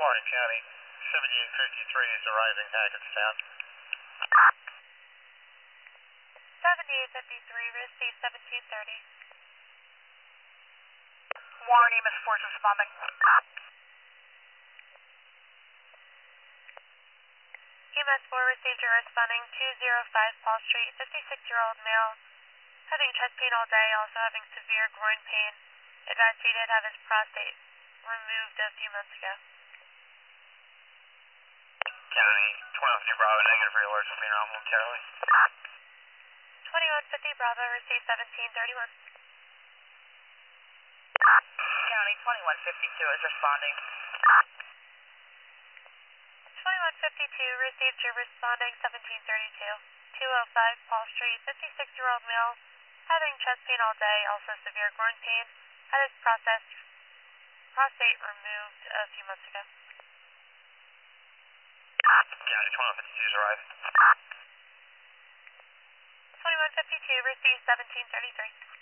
Warren County, 7853 is arriving Hackettstown. 7853, receive 1730. Warren EMS Force responding. EMS 4 received your responding 205 Paul Street, 56-year-old male, having chest pain all day, also having severe groin pain. Advised he did have his prostate removed a few months ago. County, 2150 Bravo, negative for your large phenomenal momentarily. 2150 Bravo, received 1731. County, 2152 is responding. 2152 received your responding 1732. 205 Paul Street, 56-year-old male, having chest pain all day, also severe groin pain, had his prostate removed a few months ago. County, 2152 is arriving. 2152 received 1733.